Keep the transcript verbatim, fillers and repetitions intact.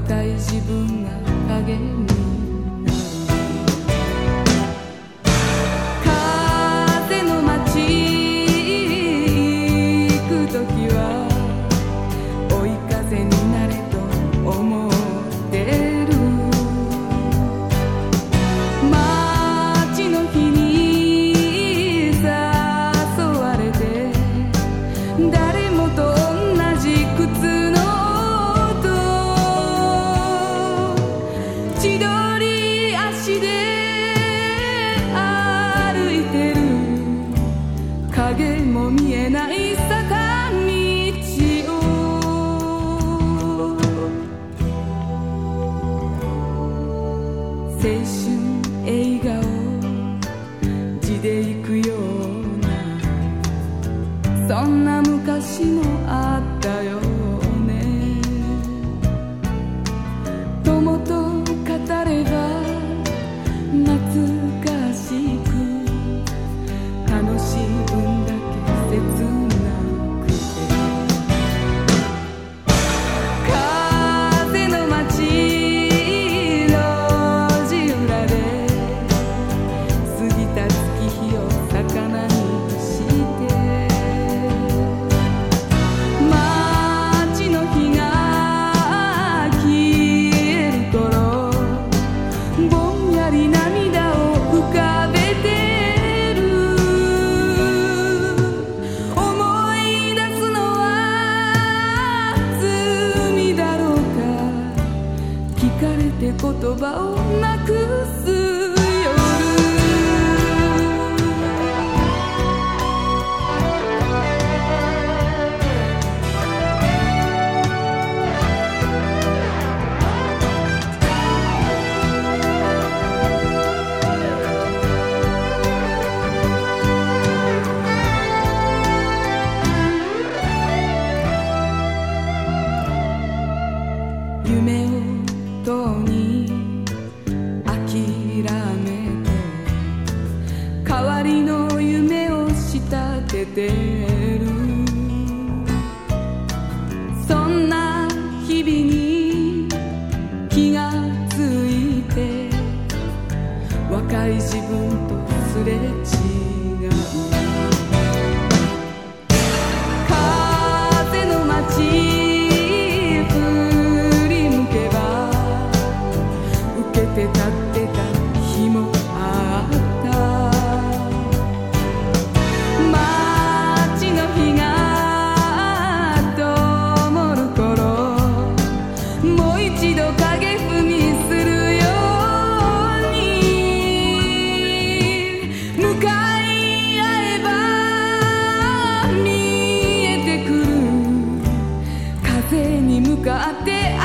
若い自分が影になる。風の街行くときは追い風になれと思ってる。街の日に誘われて誰もと同じ靴の千鳥足で歩いてる。影も見えない坂道を青春映画を地で行くようなそんな昔もあったよね。友と語れば懐かしく楽しい分だけ切なくて。風の街路地裏で過ぎた月日を魚にして街の日が消える頃ぼんやり涙を浮かべてる。思い出すのは罪だろうか。聞かれて言葉をなくす夜。夢をとうに諦めて代わりの夢を仕立ててる。そんな日々に気がついて若い自分とすれ違う。風の街立ってた日もあった。街の日が灯る頃もう一度影踏みするように向かい合えば見えてくる。風に向かって